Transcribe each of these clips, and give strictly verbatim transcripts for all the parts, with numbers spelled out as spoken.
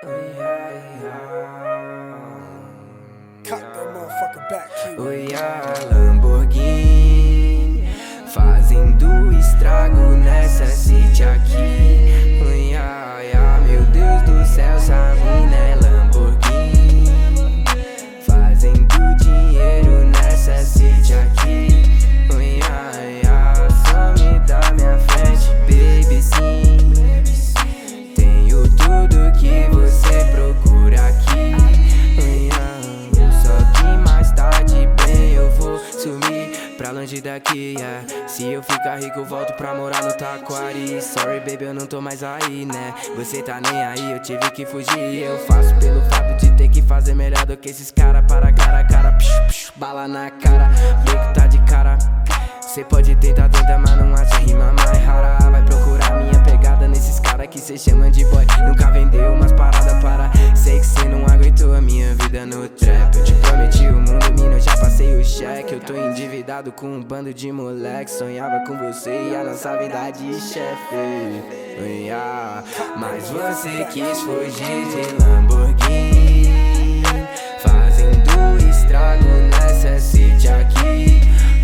Cock that motherfucker back, Q. Oi, a Lamborghini fazendo estrago nessa city aqui. Oi, ai, ai, meu Deus do céu, essa mina é Lamborghini fazendo dinheiro nessa city aqui. Oi, ai, ai, some da minha frente, baby, sim. Tenho tudo que você procura aqui. Oi, ai, só que mais tarde, bem, eu vou sumir pra longe daqui, yeah. Se eu ficar rico, volto pra morar no Taquari. Sorry, baby, eu não tô mais aí, né? Você tá nem aí, eu tive que fugir. Eu faço pelo fato de ter que fazer melhor do que esses cara. Para cara a cara, psh, psh, bala na cara, beco tá de cara. Cê pode tentar, tenta, mas não acha rima mais rara. Vai procurar minha pegada nesses cara que cê chama de boy. Nunca vendeu umas paradas para. Sei que cê não aguentou a minha vida no trap. Eu te prometi o mundo, mina, eu já passei o cheque. Eu tô endividado com um bando de moleque. Sonhava com você e a nossa vida de chefe, yeah. Mas você quis fugir de Lamborghini fazendo estrago nessa city aqui.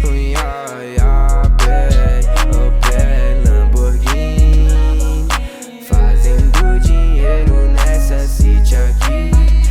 Fazendo dinheiro nessa city aqui.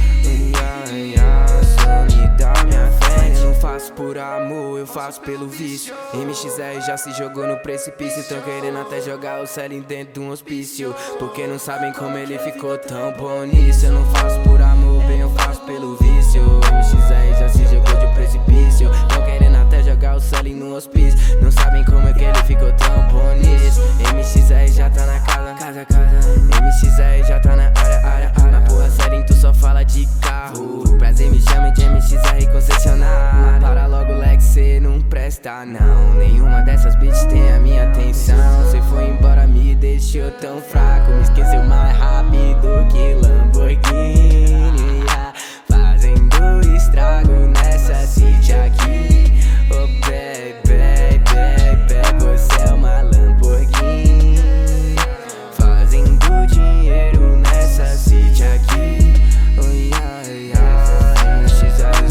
Some da minha frente. Eu não faço por amor, eu faço pelo vício. M X R já se jogou no precipício. Tão querendo até jogar o Celine dentro de um hospício, porque não sabem como ele ficou tão bom nisso. Eu não faço por amor, bem, eu faço pelo vício. M X R já se jogou de precipício. Tão querendo até jogar o Celine no hospício. Não sabem como é que ele ficou tão bom nisso. M X R já tá na casa, casa, casa. M X R já tá na área, área, área. Na porra Celine tu só fala de carro. Prazer, me chame de M X R concessionário. Para logo, Lex, cê não presta não. Nenhuma dessas bitches tem a minha atenção. Cê foi embora, me deixou tão fraco. Me esqueceu mais rápido que Lamborghini, yeah. Fazendo estrago nessa city aqui. Oh baby, baby, você é uma Lamborghini fazendo dinheiro nessa city aqui. Oh yeah, yeah, M X R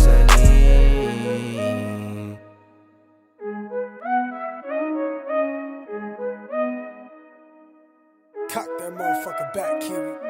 Celine. Cock that motherfucker back, Q.